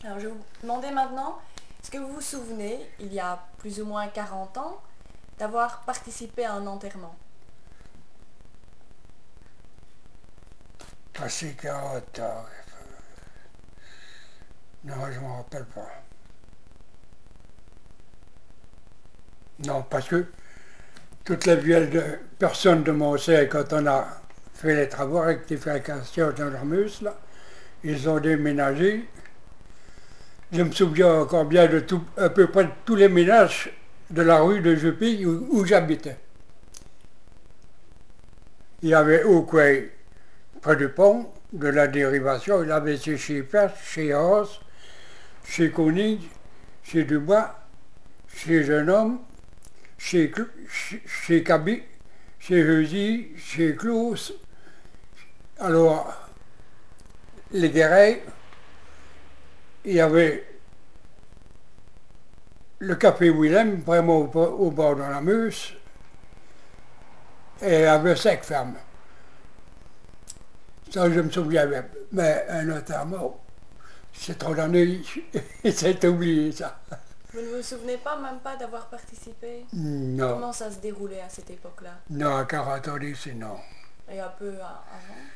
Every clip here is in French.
Alors je vais vous demander maintenant, est-ce que vous vous souvenez, il y a plus ou moins 40 ans, d'avoir participé à un enterrement? Passé 40 ans. Non, je ne m'en rappelle pas. Non, parce que toutes les vieilles personnes de mon sein, quand on a fait les travaux rectification dans leur muscle, ils ont déménagé. Je me souviens encore bien de tout, à peu près de tous les ménages de la rue de Jupy où j'habitais. Il y avait au coin, près du pont, de la dérivation, il y avait chez Perche, chez Hans, chez Koenig, chez Dubois, chez Jeune Homme, chez Cabi, chez Heusi, chez Klaus. Alors, les Guéret, il y avait le café Willem, vraiment au bord de la Meuse, et il y avait 5 fermes. Ça, je me souviens même. Mais un enterrement, c'est trop d'années, c'est oublié ça. Vous ne vous souvenez pas, même pas d'avoir participé? Non, Comment ça se déroulait à cette époque-là? non, à 40 ans d'ici, non. Et un peu avant?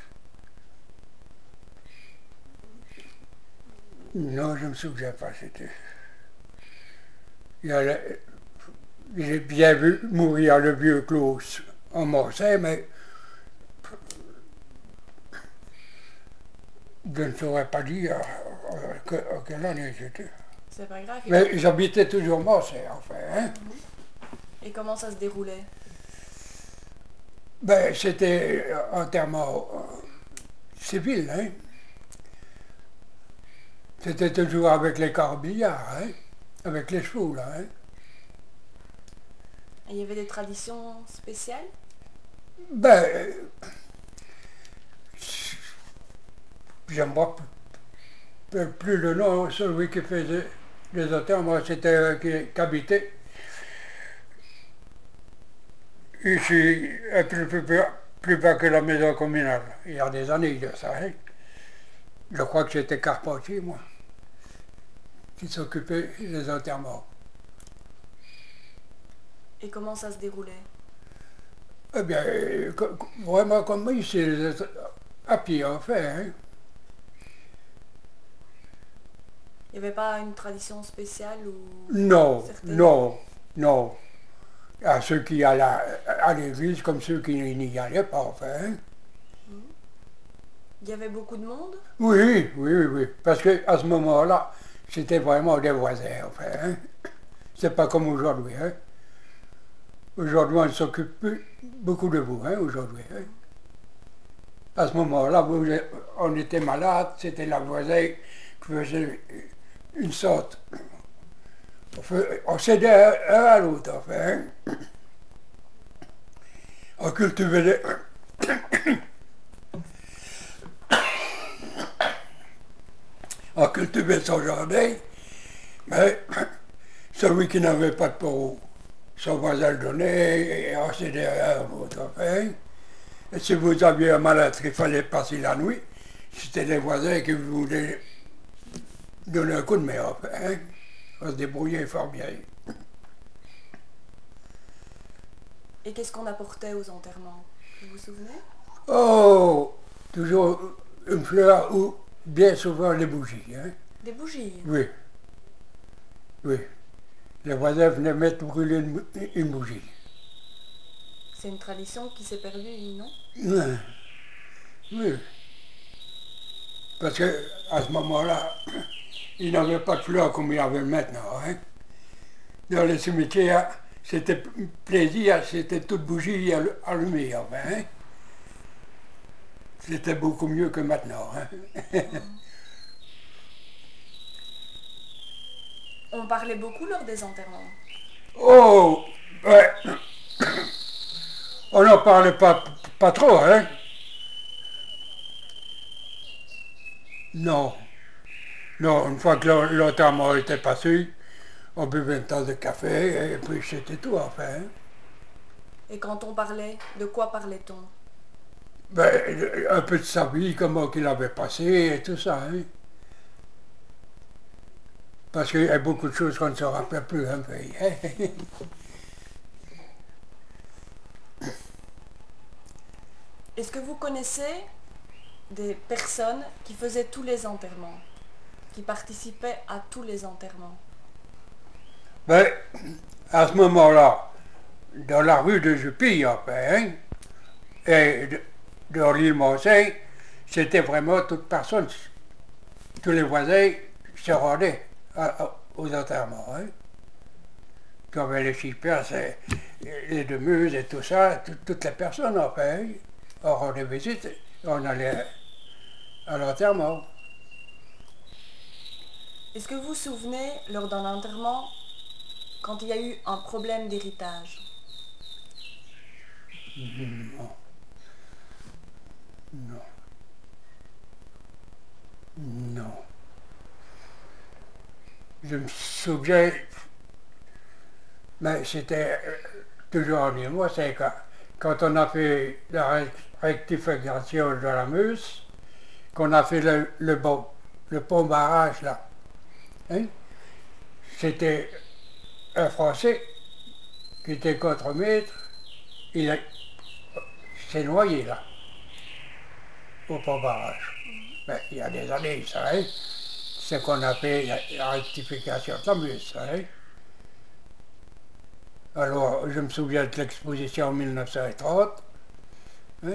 Non, je ne me souviens pas, c'était. Il y a J'ai bien vu mourir le vieux Klaus en Marseille, mais je ne saurais pas dire quelle année c'était. C'est pas grave. Mais j'habitais toujours Marseille, enfin. Hein. Et comment ça se déroulait? Ben, c'était entièrement civil. Hein. C'était toujours avec les corbillards, hein, avec les chevaux, là. Hein. Et il y avait des traditions spéciales? Ben, j'aime pas plus le nom, celui qui faisait les hôtels, moi c'était qui habitait ici, plus bas que la maison communale, il y a des années de ça. Hein. Je crois que j'étais Carpentier, moi, qui s'occupait des enterrements. Et comment ça se déroulait? Eh bien, vraiment comme ici, à pied, en fait. Hein. Il n'y avait pas une tradition spéciale ou Non, certaines... non, non. À ceux qui allaient à l'église comme ceux qui n'y allaient pas, enfin. Hein. Il y avait beaucoup de monde? Oui, oui, oui, oui. Parce qu'à ce moment-là, c'était vraiment des voisins, enfin. Hein. C'est pas comme aujourd'hui. Hein. Aujourd'hui, on s'occupe plus beaucoup de vous, hein, aujourd'hui. Hein. À ce moment-là, on était malade, c'était la voisine qui faisait une sorte. On s'aidait un à l'autre, enfin. Hein. On cultivait, on cultivait son jardin, mais celui qui n'avait pas de peau, son voisin le donnait, et on s'aidait un à l'autre, enfin. Et si vous aviez un mal-être, il fallait passer la nuit, c'était les voisins qui voulaient donner un coup de main, enfin. Hein. On se débrouillait fort bien. Et qu'est-ce qu'on apportait aux enterrements? Vous vous souvenez? Oh, toujours une fleur ou bien souvent les bougies. Hein. Des bougies. Oui, oui. Les voisins venaient mettre brûler une bougie. C'est une tradition qui s'est perdue, non? Oui, oui. Parce qu'à ce moment-là, il n'avait pas de fleurs comme il y avait maintenant. Hein. Dans les cimetières, c'était plaisir, c'était toute bougie allumée. Enfin, hein. C'était beaucoup mieux que maintenant. Hein. On parlait beaucoup lors des enterrements. Oh, ouais, on n'en parlait pas trop, hein? Non, non, une fois que l'enterrement était passé, on buvait une tasse de café et puis c'était tout, enfin. Hein. Et quand on parlait, de quoi parlait-on? Ben, un peu de sa vie, comment qu'il avait passé et tout ça. Hein. Parce qu'il y a beaucoup de choses qu'on ne se rappelle plus un peu. Est-ce que vous connaissez des personnes qui faisaient tous les enterrements, qui participaient à tous les enterrements? Mais à ce moment-là, dans la rue de Jupille, enfin, et dans l'île Montaigne, c'était vraiment toute personne, tous les voisins se rendaient aux enterrements. Comme les chippers, les Demeuses et tout ça, toutes les personnes, enfin, on rendait visite, on allait à l'enterrement. Est-ce que vous vous souvenez, lors d'un enterrement, quand il y a eu un problème d'héritage? Non, non, non. Je me souviens, mais c'était toujours en moi, c'est quand on a fait la rectification de la Meuse, qu'on a fait le pont barrage là. Hein, c'était un Français qui était contre-maître, il s'est noyé là, au pont barrage. Mais il y a des années, ça, hein, c'est qu'on a fait la rectification de la Meuse, ça, hein. Alors, je me souviens de l'exposition en 1930. Oui.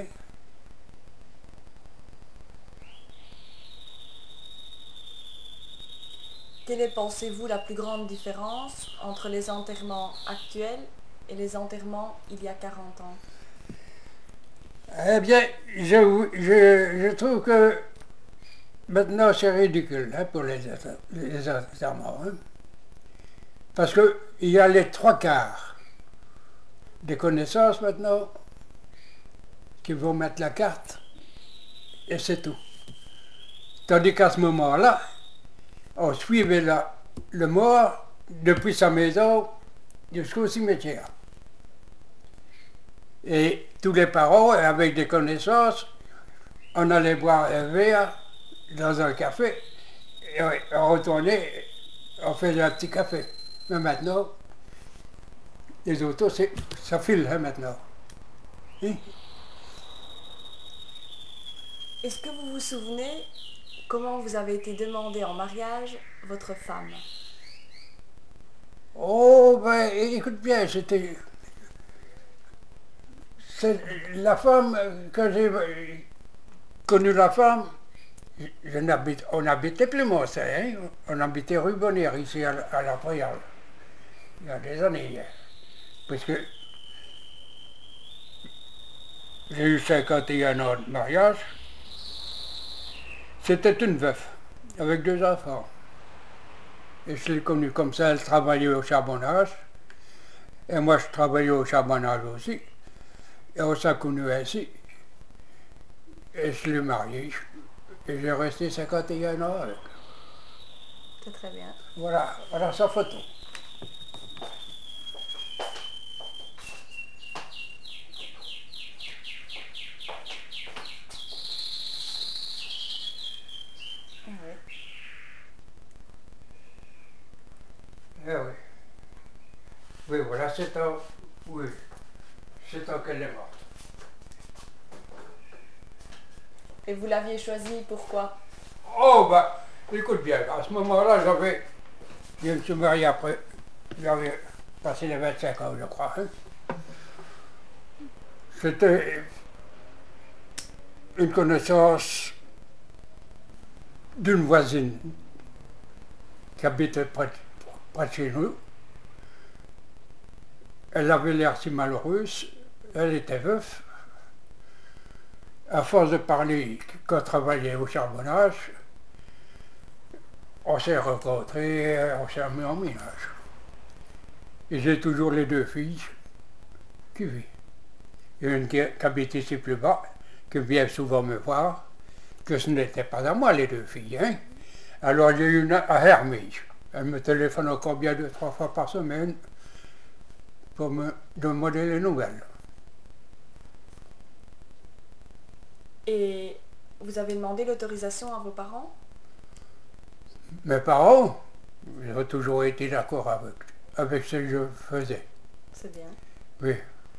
Quelle est, pensez-vous, la plus grande différence entre les enterrements actuels et les enterrements il y a 40 ans? Eh bien, je trouve que maintenant c'est ridicule hein, pour les enterrements. Hein. Parce qu'il y a les trois quarts des connaissances maintenant qui vont mettre la carte et c'est tout. Tandis qu'à ce moment-là, on suivait le mort depuis sa maison jusqu'au cimetière. Et tous les parents, avec des connaissances, on allait boire un verre dans un café et on retournait, on faisait un petit café. Mais maintenant, les autos, ça file hein, maintenant. Hein? Est-ce que vous vous souvenez comment vous avez été demandé en mariage votre femme? Oh, ben, écoute bien, la femme, quand j'ai connu la femme, on n'habitait plus Marseille, hein, on habitait rue Bonnière, ici à la Préale, il y a des années. Hein, parce que j'ai eu 51 ans de mariage, c'était une veuve, avec deux enfants. Et je l'ai connue comme ça, elle travaillait au charbonnage, et moi je travaillais au charbonnage aussi, et on s'est connus ainsi, et je l'ai mariée, et j'ai resté 51 ans avec. C'est très bien. Voilà, voilà sa photo. Oui. Eh oui. Oui, voilà, c'est un. Oui, c'est un qu'elle est morte. Et vous l'aviez choisi pourquoi? Oh, bah, écoute bien, à ce moment-là, je me suis marié après, j'avais passé les 25 ans, je crois. Hein. C'était une connaissance d'une voisine qui habitait près de chez nous. Elle avait l'air si malheureuse, elle était veuve. À force de parler qu'on travaillait au charbonnage, on s'est rencontrés, on s'est mis en ménage. Et j'ai toujours les deux filles qui vivent. Il y en a une qui habite ici plus bas, qui vient souvent me voir, que ce n'était pas à moi les deux filles. Hein. Alors j'ai une à Hermige. Elle me téléphone encore bien 2, 3 fois par semaine pour me demander les nouvelles. Et vous avez demandé l'autorisation à vos parents? Mes parents, J'ai toujours été d'accord avec ce que je faisais. C'est bien. Oui.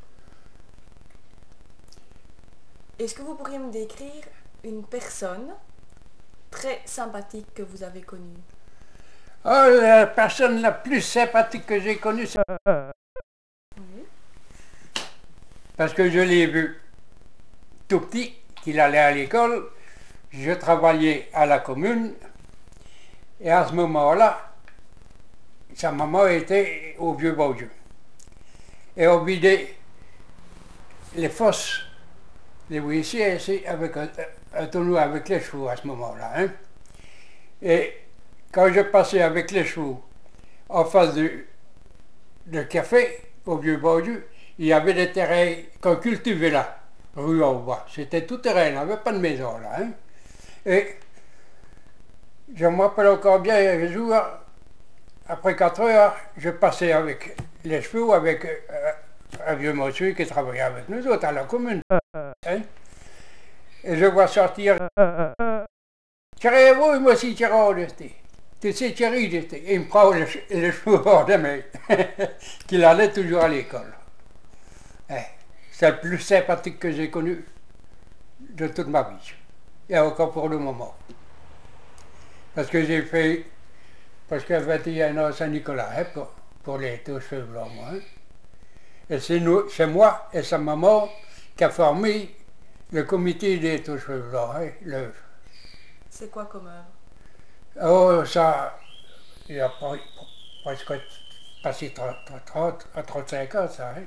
Est-ce que vous pourriez me décrire une personne très sympathique que vous avez connue? Oh, la personne la plus sympathique que j'ai connue, c'est Oui. parce que je l'ai vu tout petit, qu'il allait à l'école. Je travaillais à la commune. Et à ce moment-là, sa maman était au Vieux-Beaujeu. Et on vidait les fosses, les WC ici, avec un tonneau avec les chevaux à ce moment-là. Hein. Et quand je passais avec les chevaux en face du café, au Vieux-Beaujeu, il y avait des terrains qu'on cultivait là, rue en bas. C'était tout terrain, il n'y avait pas de maison là. Hein. Et je me rappelle encore bien, un jour, après 4 heures, je passais avec les chevaux, avec un vieux monsieur qui travaillait avec nous autres à la commune. Hein. Et je vois sortir. Tirez-vous, moi aussi, tirez tu sais, Thierry, il me prend les chevaux hors de main, qu'il allait toujours à l'école. Hein. C'est le plus sympathique que j'ai connu de toute ma vie. Et encore pour le moment. Parce que j'ai fait presque 21 ans à Saint-Nicolas, hein, pour les tous cheveux blancs, moi. Hein. Et c'est moi et sa maman qui a formé le comité des tous cheveux blancs. Hein, C'est quoi comme œuvre? oh, ça, il a presque passé 30 à 35 ans, ça. Hein.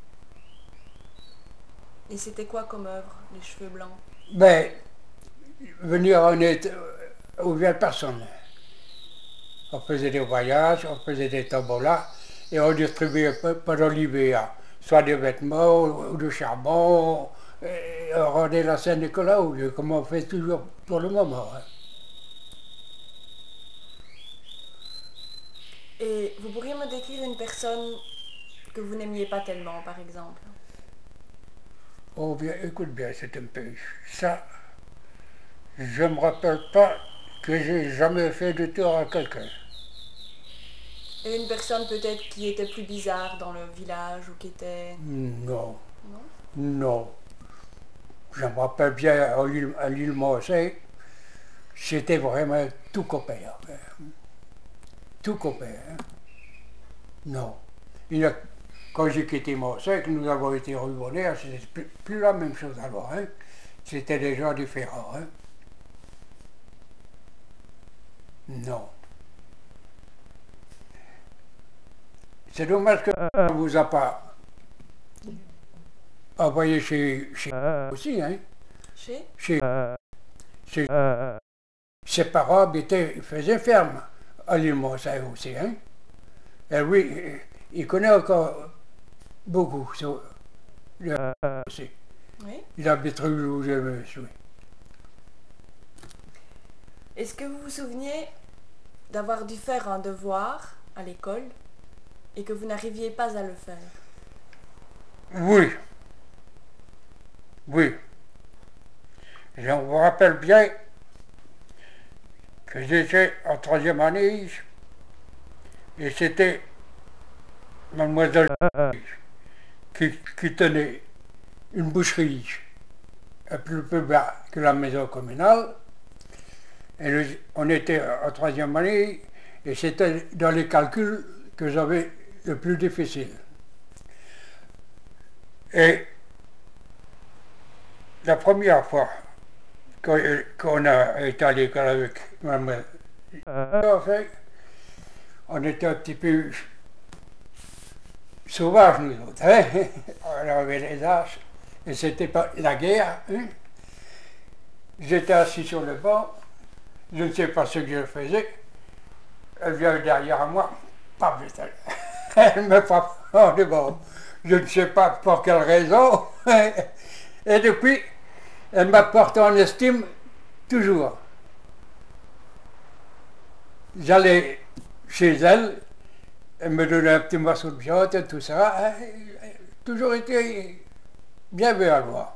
Et c'était quoi comme œuvre, les cheveux blancs? Ben, venir en aide aux vieilles personnes. On faisait des voyages, on faisait des tombolas et on distribuait pendant l'hiver, soit des vêtements ou du charbon. Et on rendait la Saint-Nicolas au lieu, comme on fait toujours pour le moment. Hein. Et vous pourriez me décrire une personne que vous n'aimiez pas tellement, par exemple? Oh bien, écoute bien, c'est un peu ça. Je me rappelle pas que j'ai jamais fait de tort à quelqu'un. Et une personne peut-être qui était plus bizarre dans le village ou qui était... Non, Non? non. Je me rappelle bien à l'île Moncey, c'était vraiment tout copain. Enfin. Tout copain. Hein. Non. Il a, quand j'ai quitté Moncey, que nous avons été revonnés, c'était plus la même chose alors. Hein. C'était des gens différents. Hein. Non. C'est dommage que ça ne vous a pas envoyé chez aussi. Hein. Chez? Chez, chez ses parents faisaient ferme à l'île Moncey aussi. Hein. Et oui, il connaît encore beaucoup aussi. Oui. Il habite rue où je me suis. Est-ce que vous vous souveniez d'avoir dû faire un devoir à l'école et que vous n'arriviez pas à le faire? Oui, oui. Je me rappelle bien que j'étais en troisième année et c'était mademoiselle qui tenait une boucherie un peu bas que la maison communale. Et on était en troisième année et c'était dans les calculs que j'avais le plus difficile. Et la première fois qu'on a été à l'école avec mademoiselle, en fait, on était un petit peu sauvages, nous autres. Hein? On avait les haches et c'était pas la guerre. Hein? J'étais assis sur le banc, je ne sais pas ce que je faisais. Elle vient derrière moi, paf, elle me frappe en devant. Je ne sais pas pour quelle raison. Et depuis, elle m'a porté en estime toujours. J'allais chez elle, elle me donnait un petit morceau de viande et tout ça. Toujours été bien vu à voir.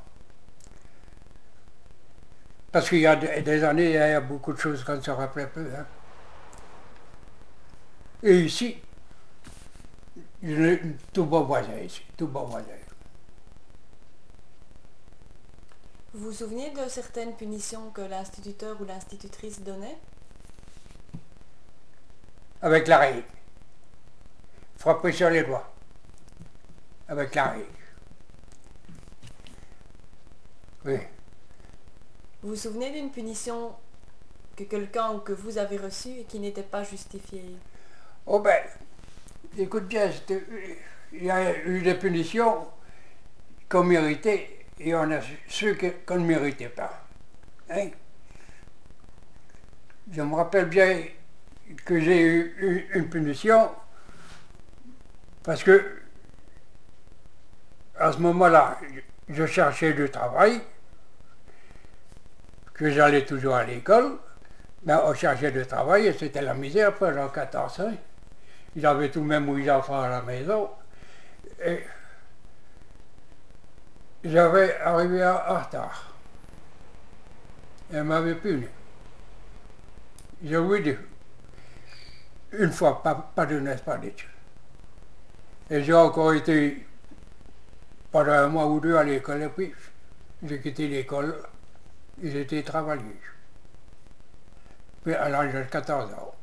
Parce qu'il y a des années, il y a beaucoup de choses qu'on ne se rappelait plus. Hein. Et ici, tout bon voisin ici, tout bon voisin. Vous vous souvenez de certaines punitions que l'instituteur ou l'institutrice donnait? Avec la règle. Frapper sur les doigts. Avec la règle. Oui. Vous vous souvenez d'une punition que quelqu'un ou que vous avez reçue et qui n'était pas justifiée? Oh ben, écoute bien, il y a eu des punitions qu'on méritait et on a ceux qu'on ne méritait pas. Hein? Je me rappelle bien que j'ai eu une punition parce que à ce moment-là, je cherchais du travail, que j'allais toujours à l'école, mais on cherchait du travail et c'était la misère pendant 14 ans. J'avais tout de même 8 enfants à la maison et j'avais arrivé en retard. Elle m'avait puni. Je vous dis, une fois, pas de n'est-ce dit. Et j'ai encore été pendant un mois ou deux à l'école et puis j'ai quitté l'école et j'ai été travailler. Puis à l'âge de 14 ans.